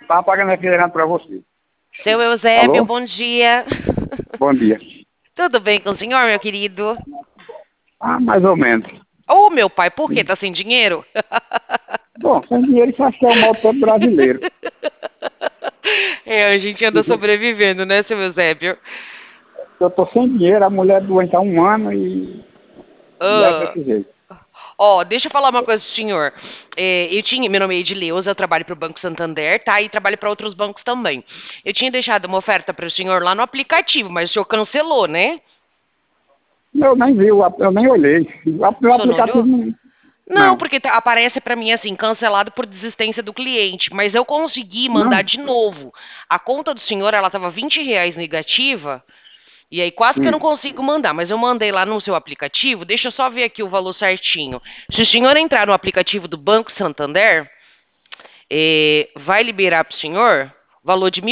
Estava pagando refrigerante para você. Seu Eusébio, Alô? bom dia. Bom dia. Tudo bem com o senhor, meu querido? Ah, mais ou menos. Ô, meu pai, por quê? Tá sem dinheiro? Bom, sem dinheiro isso acho que é o mal todo brasileiro. É, a gente anda sobrevivendo, né, seu Eusébio? Eu tô sem dinheiro, a mulher doente há um ano e é Ah. desse jeito. Ó, deixa eu falar uma coisa pro senhor. Meu nome é Edileuza, eu trabalho para o Banco Santander, tá? E trabalho para outros bancos também. Eu tinha deixado uma oferta para o senhor lá no aplicativo, mas o senhor cancelou, né? Eu nem vi, eu nem olhei. O O senhor não aplicativo olhou? não. Não, Não. porque aparece para mim assim, cancelado por desistência do cliente, mas eu consegui mandar Não. de novo. A conta do senhor, ela tava R$ 20 negativa, e aí quase que eu não Hum. consigo mandar, mas eu mandei lá no seu aplicativo, deixa eu só ver aqui o valor certinho. Se o senhor entrar no aplicativo do Banco Santander, vai liberar para o senhor valor de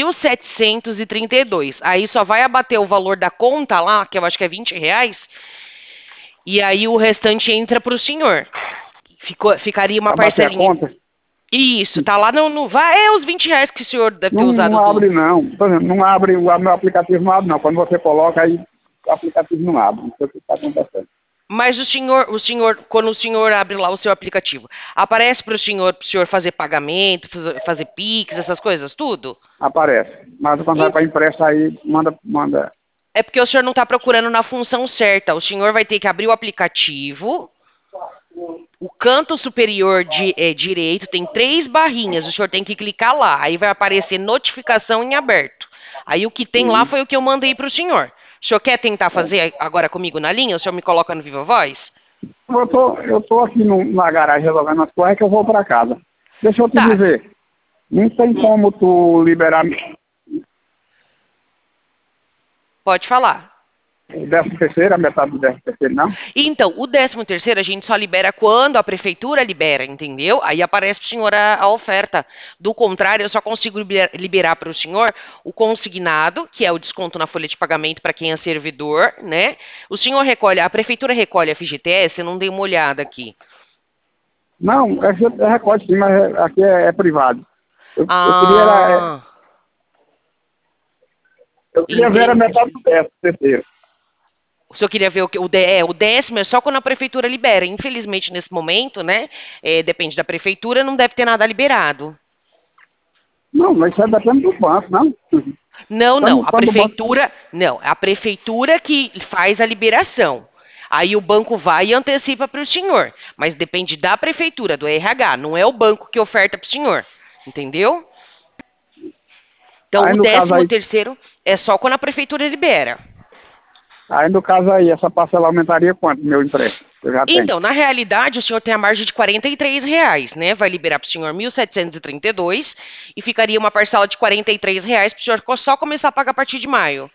1.732. Aí só vai abater o valor da conta lá, que eu acho que é R$ 20, e aí o restante entra para o senhor. Ficaria uma Para bater a parcelinha. conta, Isso, tá lá no vai, é os R$ 20 que o senhor deve ter não usado do. abre não. Por exemplo, não abre, o meu aplicativo não abre não. Quando você coloca aí, o aplicativo não abre. Não sei o que está acontecendo. Mas quando o senhor abre lá o seu aplicativo, aparece para o senhor fazer pagamento, fazer Pix, essas coisas, tudo? Aparece. Mas quando vai para impressa aí, manda. É porque o senhor não está procurando na função certa. O senhor vai ter que abrir o aplicativo. O canto superior direito tem três barrinhas. O senhor tem que clicar lá. Aí vai aparecer notificação em aberto. Aí o que tem lá Sim. foi o que eu mandei para o senhor. O senhor quer tentar fazer agora comigo na linha? O senhor me coloca no Viva Voz? Eu tô aqui na garagem resolvendo as coisas que eu vou para casa. Deixa eu te Tá. dizer, não tem Hum, como tu liberar pode falar. o 13º, a metade do 13º, não? Então, o 13º a gente só libera quando a prefeitura libera, entendeu? Aí aparece para o senhor a oferta. Do contrário, eu só consigo liberar para o senhor o consignado, que é o desconto na folha de pagamento para quem é servidor, né? O senhor recolhe, a prefeitura recolhe a FGTS, eu não dei uma olhada aqui. Não, é recorde sim, mas aqui é privado. Eu queria Ah, eu queria ver a metade entendi. do 13º. O senhor queria ver o 10º é só quando a prefeitura libera. Infelizmente, nesse momento, né? Depende da prefeitura, não deve ter nada liberado. Não, mas isso é depende do banco, não? Não, não. Quando o banco. Não, é a prefeitura que faz a liberação. Aí o banco vai e antecipa para o senhor, mas depende da prefeitura, do RH, não é o banco que oferta para o senhor, entendeu? Então Aí o no caso décimo aí, terceiro é só quando a prefeitura libera. essa parcela aumentaria quanto, meu empréstimo? Eu já tenho. Então, na realidade, o senhor tem a margem de R$ 43, né? Vai liberar para o senhor 1.732 e ficaria uma parcela de R$ 43 para o senhor só começar a pagar a partir de maio.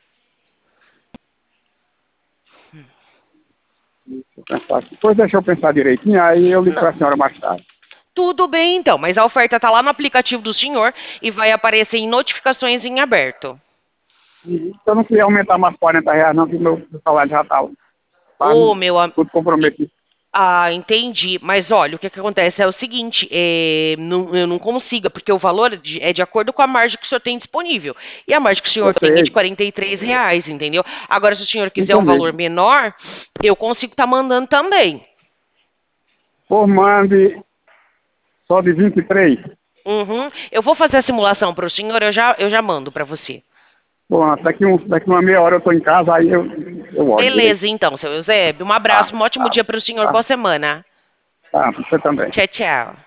Depois deixa eu pensar direitinho, aí eu ligo para a senhora mais tarde. Tudo bem, então, mas a oferta está lá no aplicativo do senhor e vai aparecer em notificações em aberto. E eu não queria aumentar mais R$ 40, não, que meu salário já está Ô, meu amigo. tudo comprometido. Ah, entendi. Mas olha, o que acontece é o seguinte: eu não consigo, porque o valor é de acordo com a margem que o senhor tem disponível. E a margem que o Eu senhor tem é de sei, R$ 43, entendeu? Agora, se o senhor quiser um valor entendi. menor, eu consigo estar mandando também. Por mande só de 23. Uhum. Eu vou fazer a simulação para o senhor, eu já mando para você. Bom, daqui uma meia hora eu estou em casa, aí eu olho direito. Beleza, então, seu Eusébio. Um Tá, abraço, um ótimo tá, dia para o senhor. tá, Boa semana. tá, você também. Tchau, tchau.